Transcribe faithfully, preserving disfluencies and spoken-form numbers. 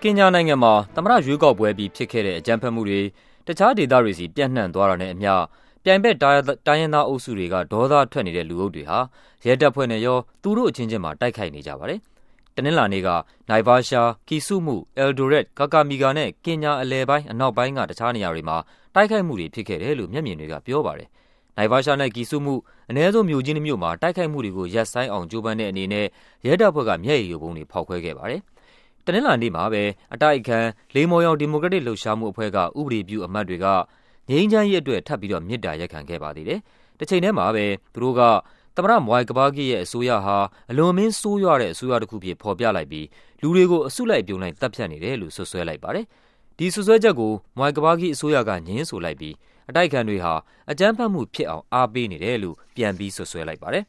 ကင်ညာနိုင်ငံမှာသမ္မတရွေးကောက်ပွဲပြီးဖြစ်ခဲ့တဲ့အကြမ်းဖက်မှုတွေတခြားဒေသတွေစီပြန့်နှံ့သွားတာနဲ့အမျှပြိုင်ဘက်တိုင်းရင်းသားအုပ်စုတွေကဒေါသထွက်နေတဲ့လူအုပ်တွေဟာရဲတပ်ဖွဲ့နဲ့ရောသူတို့အချင်းချင်းမှာတိုက်ခိုက်နေကြပါတယ်။တနင်္လာနေ့ကနိုင်ဗာရှာ၊ကီဆုမှု၊အယ်ဒိုရက်၊ကာကာမီဂါနဲ့ကင်ညာအလယ်ပိုင်းအနောက်ပိုင်းကတခြားနေရာတွေမှာတိုက်ခိုက်မှုတွေဖြစ်ခဲ့တယ်လို့မျက်မြင်တွေကပြောပါတယ်။နိုင်ဗာရှာနဲ့ကီဆုမှုအနည်းဆုံးမြို့ကြီးနှစ်မြို့မှာတိုက်ခိုက်မှုတွေကိုရပ်ဆိုင်းအောင်ကြိုးပမ်းတဲ့အနေနဲ့ရဲတပ်ဖွဲ့ကမျက်ရည်ယိုဗုံးတွေဖောက်ခွဲခဲ့ပါတယ်။တနင်္လာနေ့မှာပဲအတိုက်အခံလေမော်ရောင်ဒီမိုကရက်တစ်လှုပ်ရှားမှုအဖွဲ့ကဥပဒေပြုအမတ်တွေကငြိမ်းချမ်းရေးအတွက်ထပ်ပြီးတော့မေတ္တာရပ်ခံခဲ့ပါသေးတယ်။တစ်ချိန်တည်းမှာပဲသူတို့ကသမ္မတမွိုင်ကဘာဂီရဲ့အစိုးရဟာအလွန်မင်းဆိုးရွားတဲ့အစိုးရတစ်ခုဖြစ်ဖော်ပြလိုက်ပြီးလူတွေကိုအစုလိုက်ပြုံလိုက်တပ်ဖြတ်နေတယ်လို့ဆွဆွဲလိုက်ပါတယ်။ဒီဆွဆွဲချက်ကိုမွိုင်ကဘာဂီအစိုးရကငြင်းဆိုလိုက်ပြီးအတိုက်အခံတွေဟာအကြမ်းဖက်မှုဖြစ်အောင်အားပေးနေတယ်လို့ပြန်ပြီးဆွဆွဲလိုက်ပါတယ်